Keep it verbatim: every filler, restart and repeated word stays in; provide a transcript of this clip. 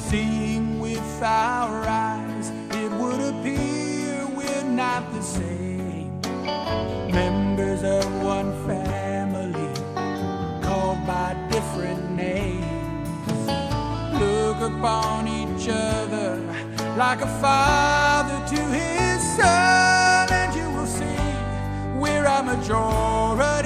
Seeing with our eyes, it would appear we're not the same. Members of one family, called by different names. Look upon each other like a father to his son, and you will see we're a majority.